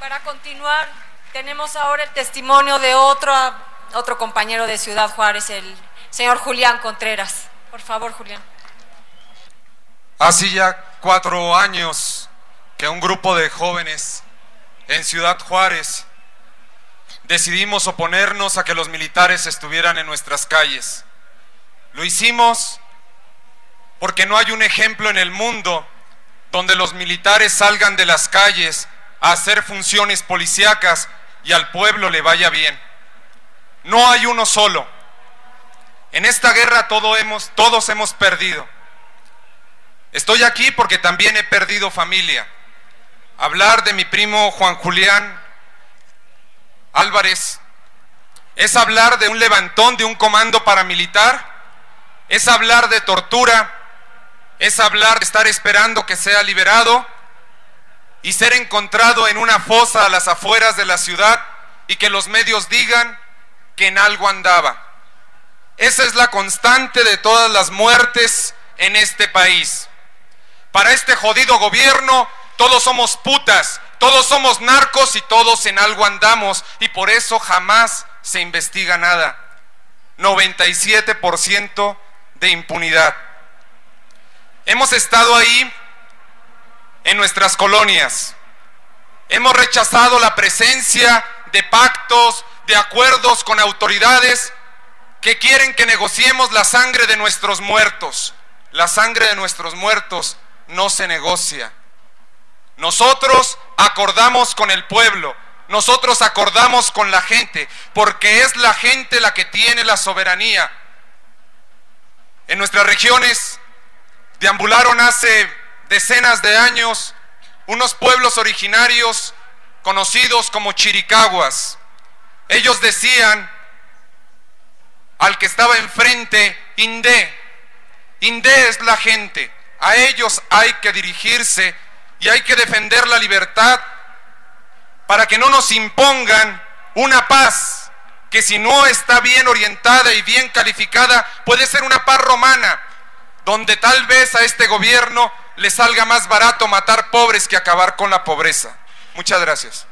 Para continuar, tenemos ahora el testimonio de otro compañero de Ciudad Juárez, el señor Julián Contreras. Por favor, Julián. Hace ya 4 años que un grupo de jóvenes en Ciudad Juárez decidimos oponernos a que los militares estuvieran en nuestras calles. Lo hicimos porque no hay un ejemplo en el mundo donde los militares salgan de las calles a hacer funciones policíacas y al pueblo le vaya bien. No hay uno solo. En esta guerra todos hemos perdido. Estoy aquí porque también he perdido familia. Hablar de mi primo Juan Julián Álvarez es hablar de un levantón de un comando paramilitar, es hablar de tortura, es hablar de estar esperando que sea liberado y ser encontrado en una fosa a las afueras de la ciudad y que los medios digan que en algo andaba. Esa es la constante de todas las muertes en este país. Para este jodido gobierno, todos somos putas, todos somos narcos y todos en algo andamos, y por eso jamás se investiga nada. 97% de impunidad. Hemos estado ahí en nuestras colonias. Hemos rechazado la presencia de pactos, de acuerdos con autoridades que quieren que negociemos la sangre de nuestros muertos. La sangre de nuestros muertos no se negocia. Nosotros acordamos con el pueblo, nosotros acordamos con la gente, porque es la gente la que tiene la soberanía. En nuestras regiones deambularon hace decenas de años unos pueblos originarios conocidos como chiricahuas. Ellos decían al que estaba enfrente, Indé. Indé es la gente. A ellos hay que dirigirse y hay que defender la libertad para que no nos impongan una paz que, si no está bien orientada y bien calificada, puede ser una paz romana, donde tal vez a este gobierno le salga más barato matar pobres que acabar con la pobreza. Muchas gracias.